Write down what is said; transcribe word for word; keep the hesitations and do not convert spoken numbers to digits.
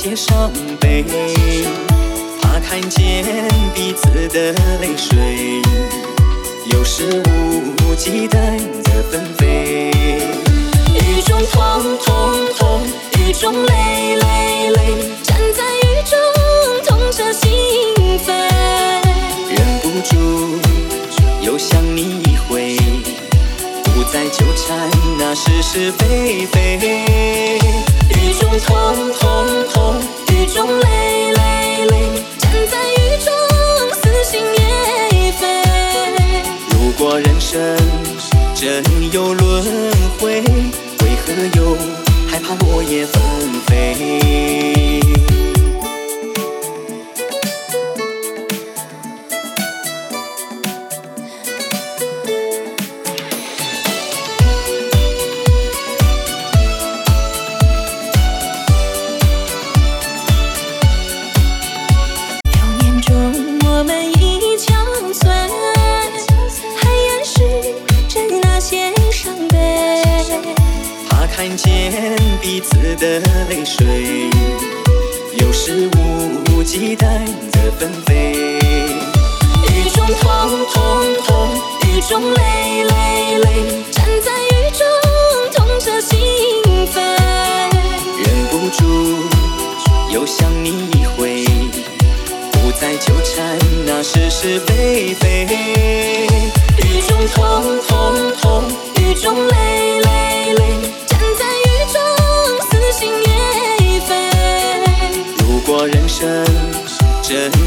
些伤悲，怕看见彼此的泪水，有时无忌惮的纷飞。雨中痛痛痛，雨中泪泪泪，站在雨中痛彻心扉，忍不住又想你一回，不再纠缠那是是非非。雨中痛痛痛，雨中泪泪泪，站在雨中撕心裂肺。如果人生真有轮回，为何又害怕落叶纷飞？看见彼此的泪水，有时无忌惮的纷飞。雨中痛痛痛，雨中泪泪泪，站在雨中痛彻心扉，忍不住又想你一回，不再纠缠那是是非非。雨中痛痛痛，雨中泪泪泪，如果人生真